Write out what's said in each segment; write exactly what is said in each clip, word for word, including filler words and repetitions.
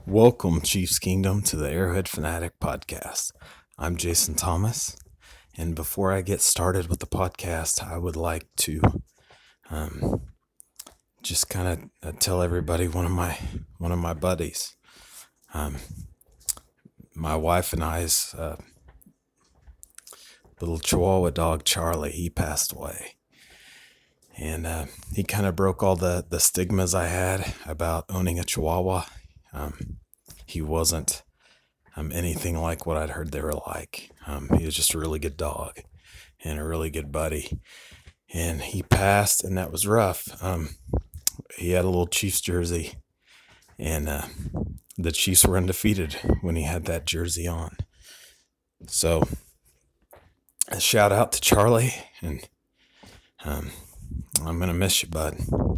Welcome, Chiefs Kingdom, to the Arrowhead Fanatic Podcast. I'm Jason Thomas, and before I get started with the podcast, I would like to um, just kind of uh, tell everybody one of my one of my buddies, um, my wife and I's uh, little Chihuahua dog Charlie. He passed away, and uh, he kind of broke all the the stigmas I had about owning a Chihuahua. Um, he wasn't um, anything like what I'd heard they were like. Um, he was just a really good dog and a really good buddy. And he passed, and that was rough. Um, he had a little Chiefs jersey, and uh, the Chiefs were undefeated when he had that jersey on. So, a shout out to Charlie, and um, I'm going to miss you, bud.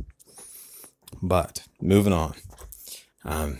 But, moving on. Um,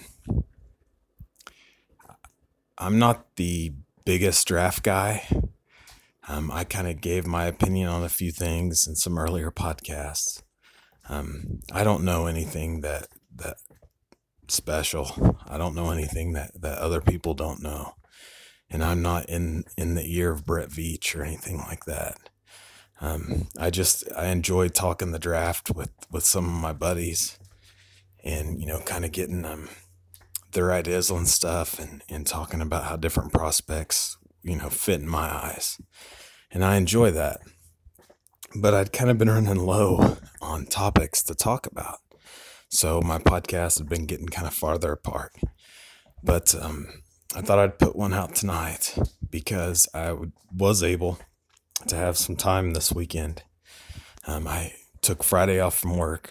I'm not the biggest draft guy. Um, I kind of gave my opinion on a few things in some earlier podcasts. Um, I don't know anything that that special. I don't know anything that, that other people don't know. And I'm not in, in the ear of Brett Veach or anything like that. Um, I just, I enjoy talking the draft with, with some of my buddies and, you know, kind of getting them. Um, their ideas on stuff and, and talking about how different prospects, you know, fit in my eyes. And I enjoy that. But I'd kind of been running low on topics to talk about. So my podcast had been getting kind of farther apart. But um, I thought I'd put one out tonight because I would, was able to have some time this weekend. Um, I took Friday off from work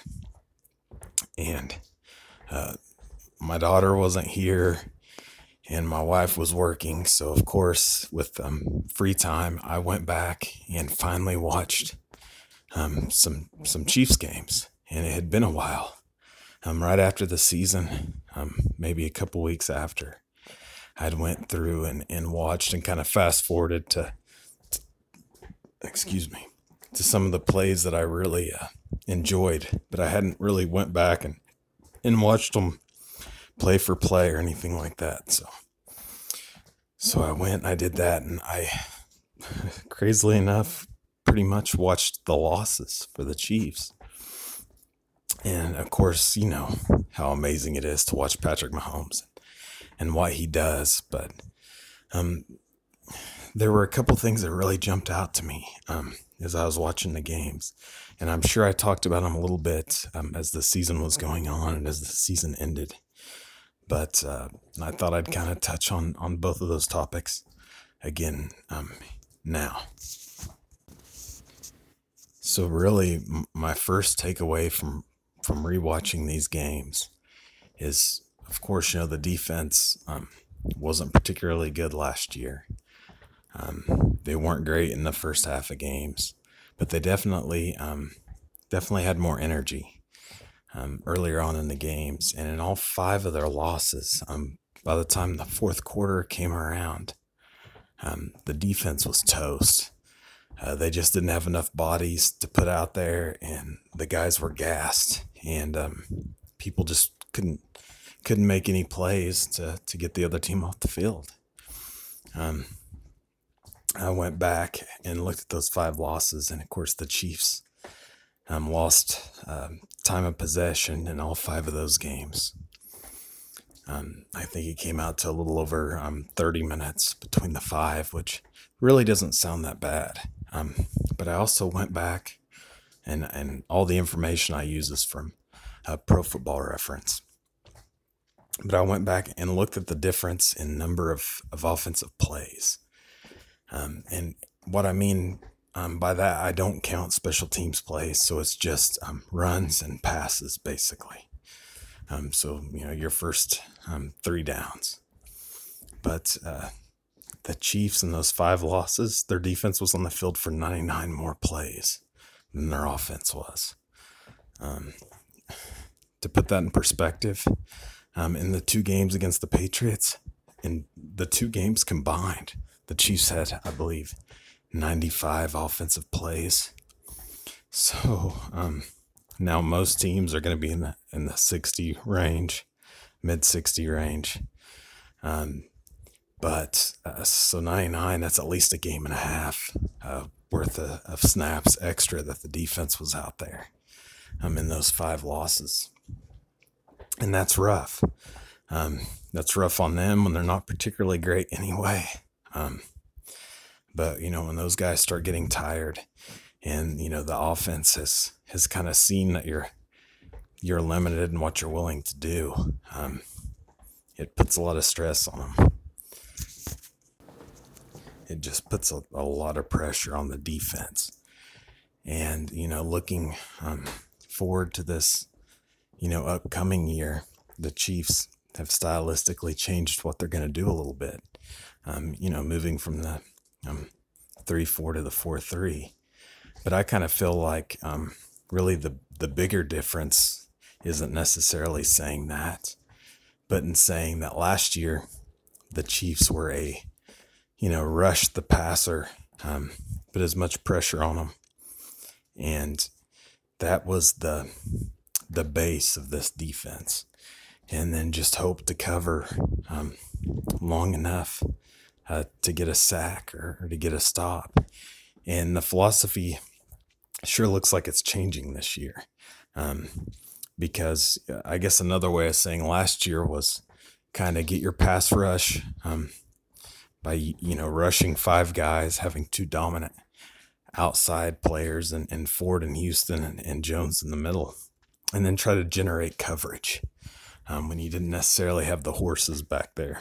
and uh, my daughter wasn't here and my wife was working. So, of course, with um, free time, I went back and finally watched um, some some Chiefs games. And it had been a while. Um, right after the season, um, maybe a couple weeks after, I'd went through and, and watched and kind of fast forwarded to, to, excuse me, to some of the plays that I really uh, enjoyed. But I hadn't really went back and, and watched them play for play or anything like that. So, so I went and I did that, and I, crazily enough, pretty much watched the losses for the Chiefs. And of course, you know how amazing it is to watch Patrick Mahomes and what he does. But um, there were a couple things that really jumped out to me um, as I was watching the games. And I'm sure I talked about them a little bit um, as the season was going on and as the season ended. But uh, I thought I'd kind of touch on, on both of those topics again um, now. So really, m- my first takeaway from, from rewatching these games is, of course, you know, the defense um, wasn't particularly good last year. Um, they weren't great in the first half of games, but they definitely um, definitely had more energy. Um, earlier on in the games, and in all five of their losses, um, by the time the fourth quarter came around, um, the defense was toast. Uh, they just didn't have enough bodies to put out there, and the guys were gassed, and um, people just couldn't couldn't make any plays to to get the other team off the field. Um, I went back and looked at those five losses, and of course the Chiefs Um, lost um, time of possession in all five of those games. Um, I think it came out to a little over um, thirty minutes between the five, which really doesn't sound that bad. Um, but I also went back, and, and all the information I use is from uh, Pro Football Reference. But I went back and looked at the difference in number of, of offensive plays. Um, and what I mean Um, by that, I don't count special teams plays, so it's just um, runs and passes, basically. Um, so, you know, your first um, three downs. But uh, the Chiefs in those five losses, their defense was on the field for ninety-nine more plays than their offense was. Um, to put that in perspective, um, in the two games against the Patriots, in the two games combined, the Chiefs had, I believe, ninety-five offensive plays. So um, now most teams are going to be in the in the sixty range. mid sixty range. Um, but uh, so ninety-nine, that's at least a game and a half uh, worth of, of snaps extra that the defense was out there um, in those five losses. And that's rough. Um, that's rough on them when they're not particularly great anyway. Um, but, you know, when those guys start getting tired and, you know, the offense has, has kind of seen that you're, you're limited in what you're willing to do, um, it puts a lot of stress on them. It just puts a, a lot of pressure on the defense. And, you know, looking um, forward to this, you know, upcoming year, the Chiefs have stylistically changed what they're going to do a little bit. Um, you know, moving from the um, three four to the four three. But I kind of feel like um, really the, the bigger difference isn't necessarily saying that, but in saying that last year the Chiefs were a, you know, rushed the passer, um, put as much pressure on them. And that was the the base of this defense. And then just hope to cover um, long enough uh, to get a sack or, or to get a stop. And the philosophy sure looks like it's changing this year. Um, because I guess another way of saying last year was kind of get your pass rush um, by, you know, rushing five guys, having two dominant outside players and, and Ford and Houston and, and Jones in the middle, and then try to generate coverage um, when you didn't necessarily have the horses back there.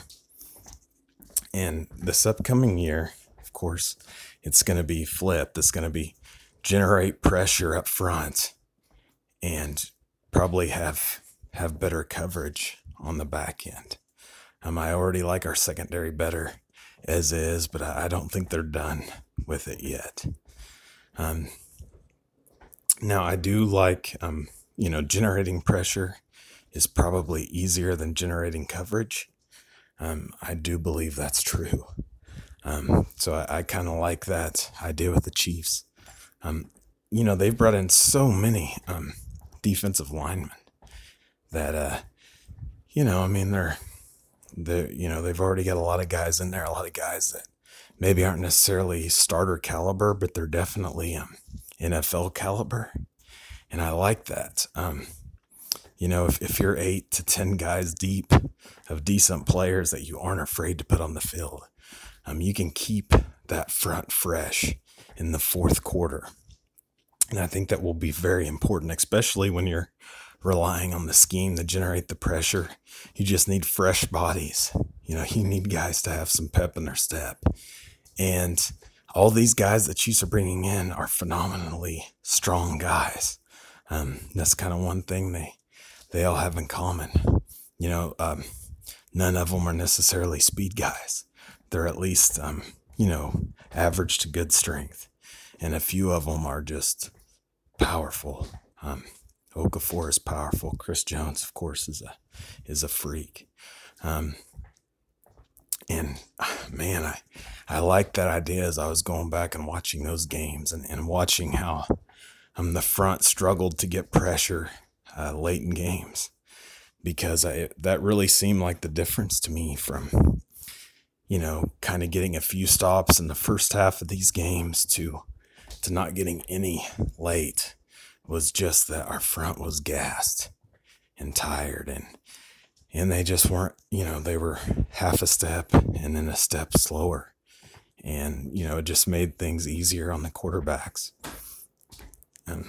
And this upcoming year, of course, it's going to be flipped. It's going to be generate pressure up front and probably have have better coverage on the back end. Um, I already like our secondary better as is, but I don't think they're done with it yet. Um, now, I do like, um, you know, generating pressure is probably easier than generating coverage. Um, I do believe that's true. Um, so I, I kind of like that idea with the Chiefs. Um, you know, they've brought in so many um, defensive linemen that, uh, you know, I mean, they're, they're, you know, they've already got a lot of guys in there, a lot of guys that maybe aren't necessarily starter caliber, but they're definitely um, N F L caliber. And I like that. Um, you know, if, if you're eight to ten guys deep of decent players that you aren't afraid to put on the field, um, you can keep that front fresh in the fourth quarter. And I think that will be very important, especially when you're relying on the scheme to generate the pressure. You just need fresh bodies. You know, you need guys to have some pep in their step. And all these guys that Chiefs are bringing in are phenomenally strong guys. Um, that's kind of one thing they they all have in common. You know, um, none of them are necessarily speed guys. They're at least, um, you know, average to good strength. And a few of them are just powerful. Um, Okafor is powerful. Chris Jones, of course, is a is a freak. Um, and man, I I like that idea as I was going back and watching those games and, and watching how um, the front struggled to get pressure uh, late in games, because I, that really seemed like the difference to me from, you know, kind of getting a few stops in the first half of these games to to not getting any late. Was just that our front was gassed and tired, and and they just weren't, you know, they were half a step and then a step slower. And, you know, it just made things easier on the quarterbacks. And,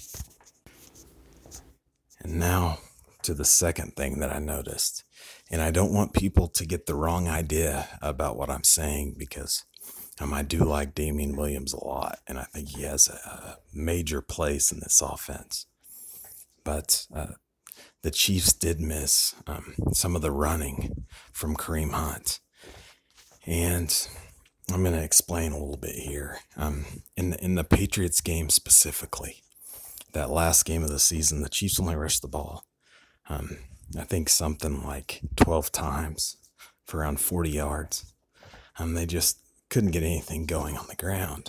and now to the second thing that I noticed. And I don't want people to get the wrong idea about what I'm saying, because Um, I do like Damian Williams a lot, and I think he has a major place in this offense. But uh, the Chiefs did miss um, some of the running from Kareem Hunt. And I'm going to explain a little bit here. Um, in the, in the Patriots game specifically, that last game of the season, the Chiefs only rushed the ball, um, I think something like twelve times for around forty yards. Um, they just couldn't get anything going on the ground.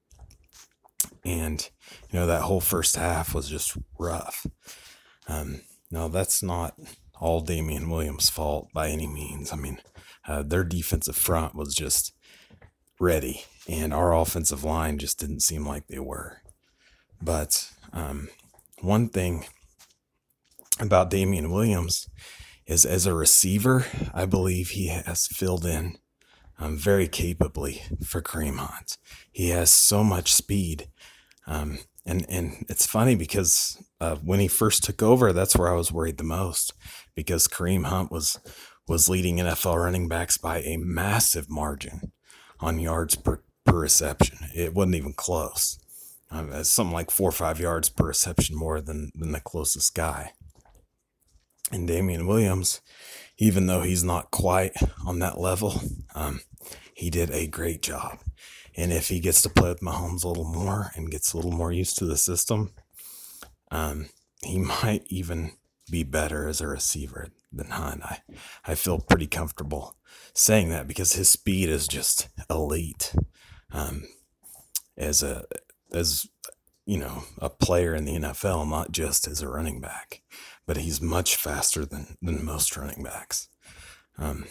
And, you know, that whole first half was just rough. Um, now, that's not all Damian Williams' fault by any means. I mean, uh, their defensive front was just ready, and our offensive line just didn't seem like they were. But um, one thing about Damian Williams is, as a receiver, I believe he has filled in um, very capably for Kareem Hunt. He has so much speed. Um, and, and it's funny because uh, when he first took over, that's where I was worried the most, because Kareem Hunt was was leading N F L running backs by a massive margin on yards per, per reception. It wasn't even close. Um, it's something like four or five yards per reception more than, than the closest guy. And Damian Williams, even though he's not quite on that level, um, he did a great job. And if he gets to play with Mahomes a little more and gets a little more used to the system, um, he might even be better as a receiver than Hunt. I, I feel pretty comfortable saying that because his speed is just elite. Um, as a as you know, a player in the N F L, not just as a running back, but he's much faster than than most running backs. Um,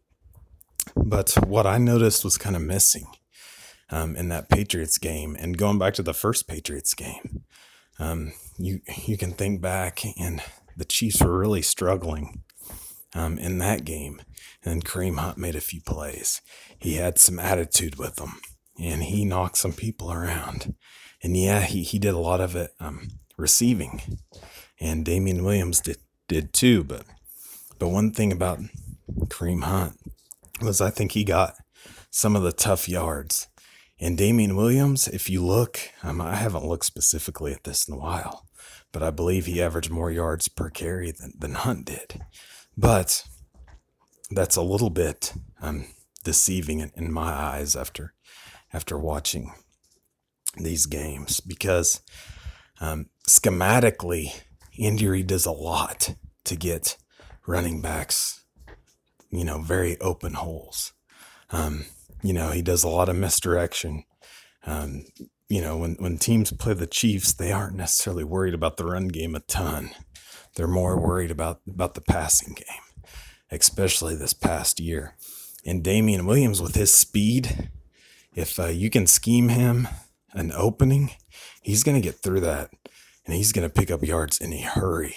but what I noticed was kind of missing um, in that Patriots game, and going back to the first Patriots game, um, you you can think back, and the Chiefs were really struggling um, in that game, and Kareem Hunt made a few plays. He had some attitude with him, and he knocked some people around. And yeah, he, he did a lot of it um, receiving, and Damian Williams did did too. But but one thing about Kareem Hunt was I think he got some of the tough yards. And Damian Williams, if you look, um, I haven't looked specifically at this in a while, but I believe he averaged more yards per carry than, than Hunt did. But that's a little bit um, deceiving in, in my eyes after after watching these games, because um, schematically, Indy does a lot to get running backs, you know, very open holes. Um, you know, he does a lot of misdirection. Um, you know, when, when teams play the Chiefs, they aren't necessarily worried about the run game a ton. They're more worried about, about the passing game, especially this past year. And Damian Williams, with his speed, if uh, you can scheme him an opening, he's going to get through that, and he's going to pick up yards in a hurry.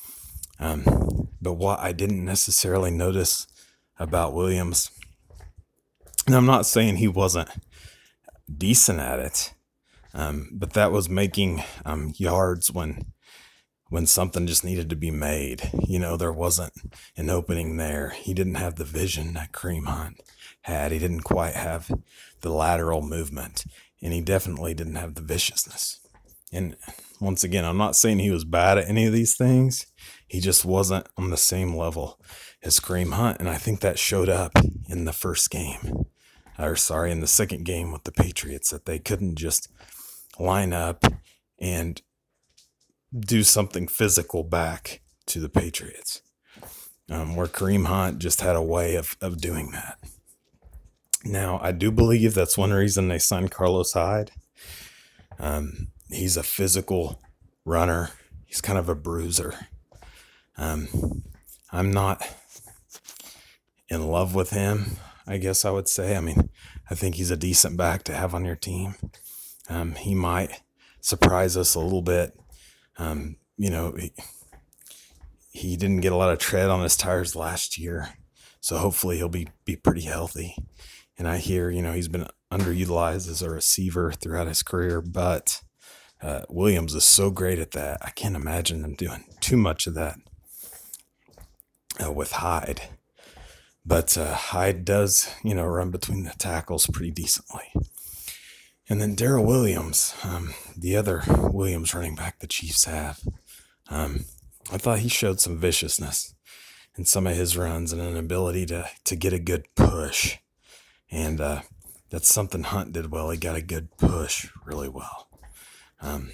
Um, but what I didn't necessarily notice about Williams, and I'm not saying he wasn't decent at it, um, but that was making um, yards when when something just needed to be made. You know, there wasn't an opening there. He didn't have the vision that Kareem Hunt had. He didn't quite have the lateral movement, and he definitely didn't have the viciousness. And once again, I'm not saying he was bad at any of these things. He just wasn't on the same level as Kareem Hunt, and I think that showed up in the first game. Or sorry, in the second game with the Patriots, that they couldn't just line up and do something physical back to the Patriots, um, where Kareem Hunt just had a way of, of doing that. Now, I do believe that's one reason they signed Carlos Hyde. Um, he's a physical runner. He's kind of a bruiser. Um, I'm not in love with him, I guess I would say. I mean, I think he's a decent back to have on your team. Um, he might surprise us a little bit. Um, you know, he, he didn't get a lot of tread on his tires last year, so hopefully he'll be, be pretty healthy. And I hear, you know, he's been underutilized as a receiver throughout his career, but uh, Williams is so great at that. I can't imagine them doing too much of that uh, with Hyde. But uh, Hyde does, you know, run between the tackles pretty decently. And then Darrell Williams, um, the other Williams running back the Chiefs have, um, I thought he showed some viciousness in some of his runs and an ability to to get a good push. And uh, that's something Hunt did well. He got a good push really well. Um,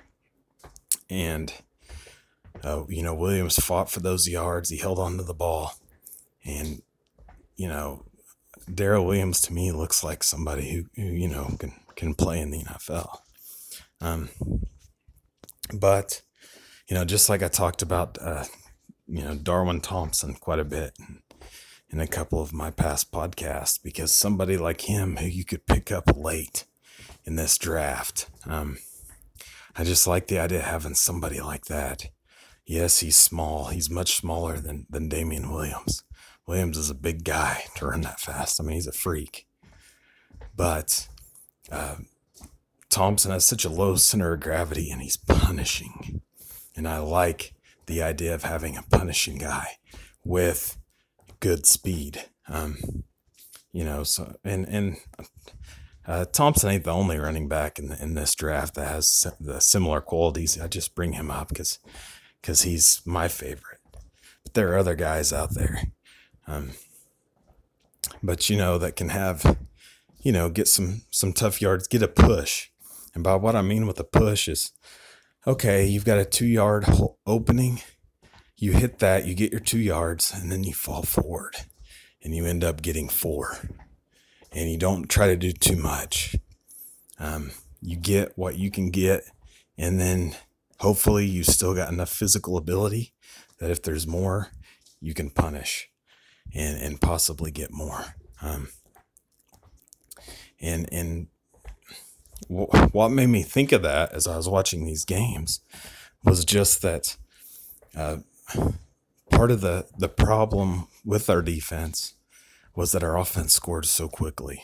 and, uh, you know, Williams fought for those yards. He held on to the ball. And, you know, Darrell Williams to me looks like somebody who, who you know, can, can play in the N F L. Um, but, you know, just like I talked about uh, you know, Darwin Thompson quite a bit in, in a couple of my past podcasts, because somebody like him who you could pick up late in this draft. Um, I just like the idea of having somebody like that. Yes, he's small. He's much smaller than, than Damian Williams. Williams is a big guy to run that fast. I mean, he's a freak. But uh, Thompson has such a low center of gravity, and he's punishing. And I like the idea of having a punishing guy with good speed. Um, you know, so and and uh, Thompson ain't the only running back in the, in this draft that has the similar qualities. I just bring him up because because he's my favorite. But there are other guys out there. Um, but, you know, that can have, you know, get some, some tough yards, get a push. And by what I mean with a push is, okay, you've got a two yard opening. You hit that, you get your two yards, and then you fall forward and you end up getting four. And you don't try to do too much. Um, you get what you can get. And then hopefully you still got enough physical ability that if there's more, you can punish. And, and possibly get more. Um, and and w- what made me think of that as I was watching these games was just that uh, part of the, the problem with our defense was that our offense scored so quickly.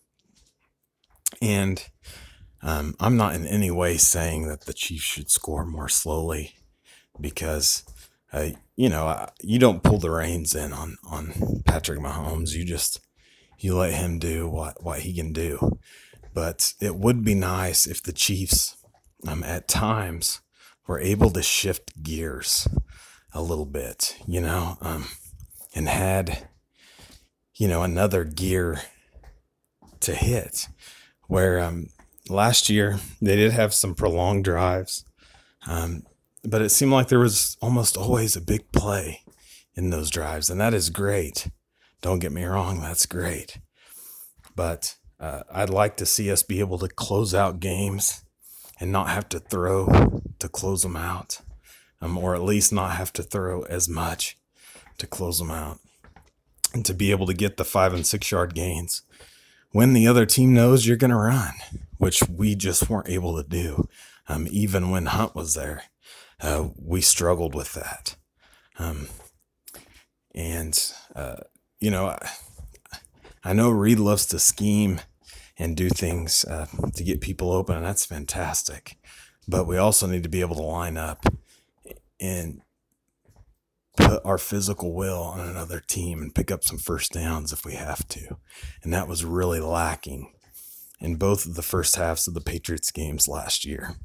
And um, I'm not in any way saying that the Chiefs should score more slowly, because Uh, you know, you don't pull the reins in on, on Patrick Mahomes. You just, you let him do what, what he can do. But it would be nice if the Chiefs, um, at times, were able to shift gears a little bit, you know, um, and had, you know, another gear to hit. Where um, last year they did have some prolonged drives. Um, But it seemed like there was almost always a big play in those drives, and that is great. Don't get me wrong, that's great. But uh, I'd like to see us be able to close out games and not have to throw to close them out, um, or at least not have to throw as much to close them out, and to be able to get the five and six yard gains when the other team knows you're going to run, which we just weren't able to do, um, even when Hunt was there. Uh, we struggled with that. Um, and, uh, you know, I, I know Reed loves to scheme and do things uh, to get people open, and that's fantastic. But we also need to be able to line up and put our physical will on another team and pick up some first downs if we have to. And that was really lacking in both of the first halves of the Patriots games last year.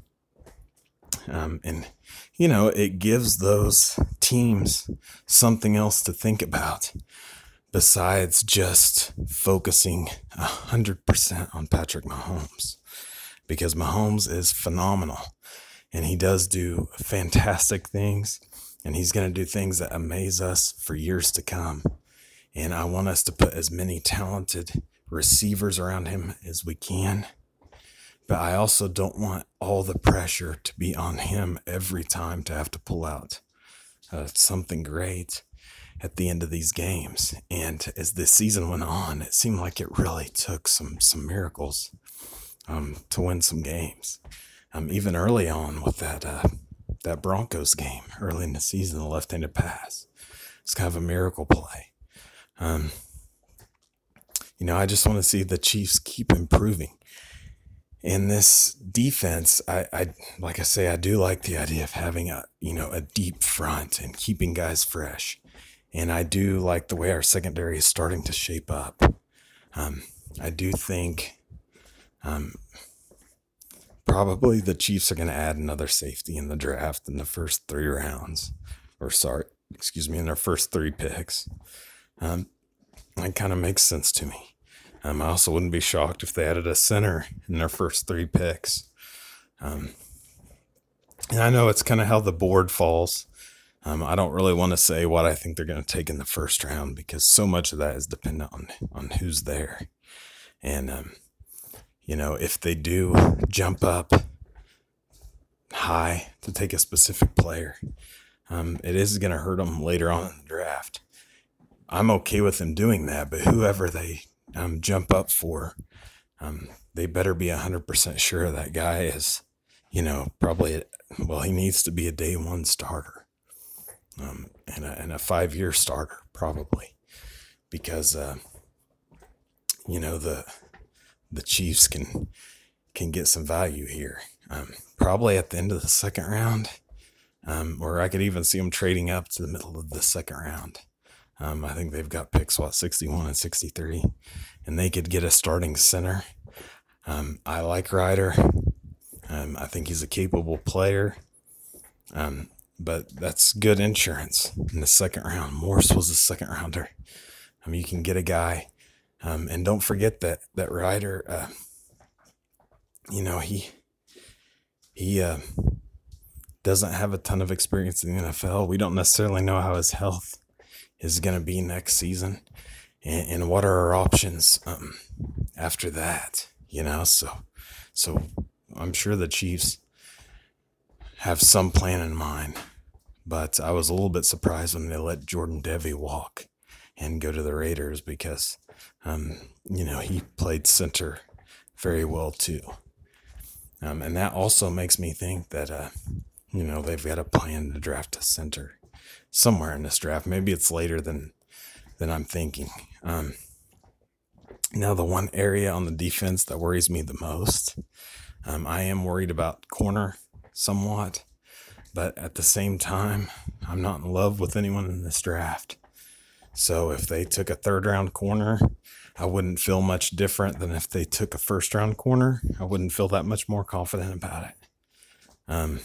Um, and, you know, it gives those teams something else to think about besides just focusing one hundred percent on Patrick Mahomes, because Mahomes is phenomenal and he does do fantastic things, and he's going to do things that amaze us for years to come. And I want us to put as many talented receivers around him as we can. But I also don't want all the pressure to be on him every time to have to pull out uh, something great at the end of these games. And as the season went on, it seemed like it really took some some miracles um, to win some games. Um, even early on with that uh, that Broncos game early in the season, the left-handed pass, it's kind of a miracle play. Um, you know, I just want to see the Chiefs keep improving. In this defense, I, I, like I say, I do like the idea of having a, you know, a deep front and keeping guys fresh. And I do like the way our secondary is starting to shape up. Um, I do think um, probably the Chiefs are going to add another safety in the draft in the first three rounds. Or sorry, excuse me, in their first three picks. Um, that kind of makes sense to me. Um, I also wouldn't be shocked if they added a center in their first three picks. Um, and I know it's kind of how the board falls. Um, I don't really want to say what I think they're going to take in the first round, because so much of that is dependent on, on who's there. And, um, you know, if they do jump up high to take a specific player, um, it is going to hurt them later on in the draft. I'm okay with them doing that, but whoever they um, jump up for, um, they better be one hundred percent sure that guy is, you know, probably, well, he needs to be a day one starter um, and, a, and a five-year starter, probably, because, uh, you know, the the Chiefs can can get some value here. Um, probably at the end of the second round, um, or I could even see them trading up to the middle of the second round. Um, I think they've got picks, what, sixty-one and sixty-three, and they could get a starting center. Um, I like Ryder. Um, I think he's a capable player, um, but that's good insurance in the second round. Morse was a second rounder. Um, you can get a guy, um, and don't forget that that Ryder, uh, you know, he he uh, doesn't have a ton of experience in the N F L. We don't necessarily know how his health is going to be next season, and, and what are our options um, after that, you know? So, so I'm sure the Chiefs have some plan in mind, but I was a little bit surprised when they let Jordan Devey walk and go to the Raiders because, um, you know, he played center very well too. Um, and that also makes me think that, uh, you know, they've got a plan to draft a center somewhere in this draft. Maybe it's later than than I'm thinking. Um, now, the one area on the defense that worries me the most, um, I am worried about corner somewhat, but at the same time, I'm not in love with anyone in this draft. So if they took a third round corner, I wouldn't feel much different than if they took a first round corner. I wouldn't feel that much more confident about it. Um,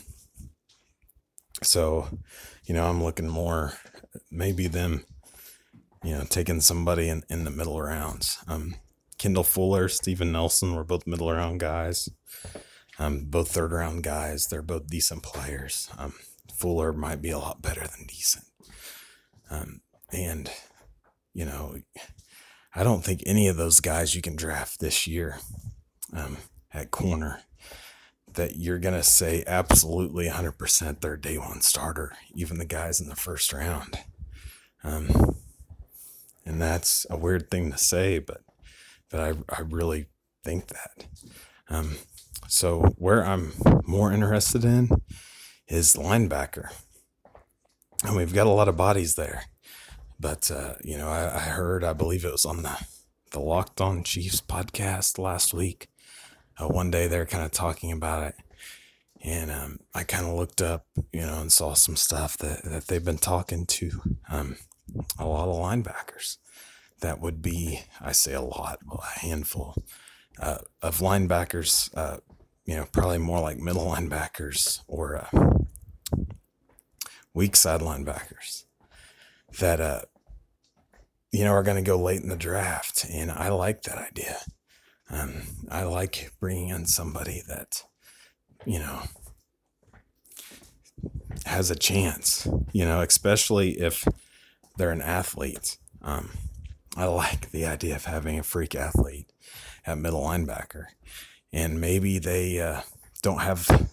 so, you know, I'm looking more, maybe them, you know, taking somebody in, in the middle rounds. Um, Kendall Fuller, Steven Nelson were both middle round guys, um, both third round guys. They're both decent players. Um, Fuller might be a lot better than decent. Um, and, you know, I don't think any of those guys you can draft this year um, at corner that you're going to say absolutely one hundred percent they're day one starter, even the guys in the first round. Um, and that's a weird thing to say, but but I, I really think that. Um, so where I'm more interested in is linebacker. And we've got a lot of bodies there. But, uh, you know, I, I heard, I believe it was on the, the Locked On Chiefs podcast last week. Uh, one day they're kind of talking about it. And um, I kind of looked up, you know, and saw some stuff that, that they've been talking to um, a lot of linebackers. That would be, I say a lot, well, a handful uh, of linebackers, uh, you know, probably more like middle linebackers or uh, weak side linebackers that, uh, you know, are going to go late in the draft. And I like that idea. Um, I like bringing in somebody that, you know, has a chance, you know, especially if they're an athlete. Um, I like the idea of having a freak athlete at middle linebacker. And maybe they uh, don't have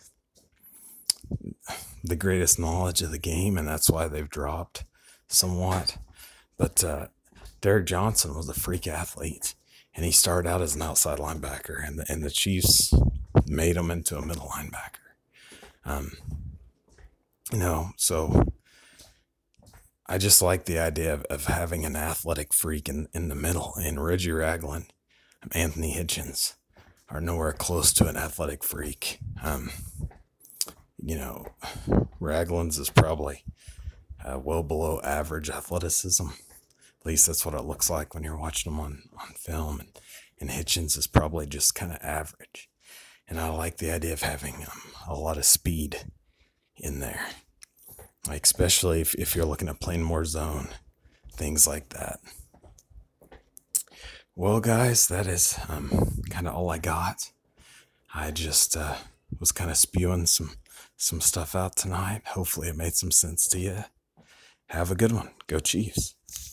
the greatest knowledge of the game, and that's why they've dropped somewhat. But uh, Derek Johnson was a freak athlete, and he started out as an outside linebacker, and the, and the Chiefs made him into a middle linebacker. Um, you know, so I just like the idea of, of having an athletic freak in, in the middle. And Reggie Ragland, Anthony Hitchens are nowhere close to an athletic freak. Um, you know, Ragland's is probably uh, well below average athleticism. At least that's what it looks like when you're watching them on, on film. And, and Hitchens is probably just kind of average. And I like the idea of having um, a lot of speed in there. Like especially if, if you're looking at playing more zone, things like that. Well, guys, that is um, kind of all I got. I just uh, was kind of spewing some some stuff out tonight. Hopefully it made some sense to you. Have a good one. Go Chiefs.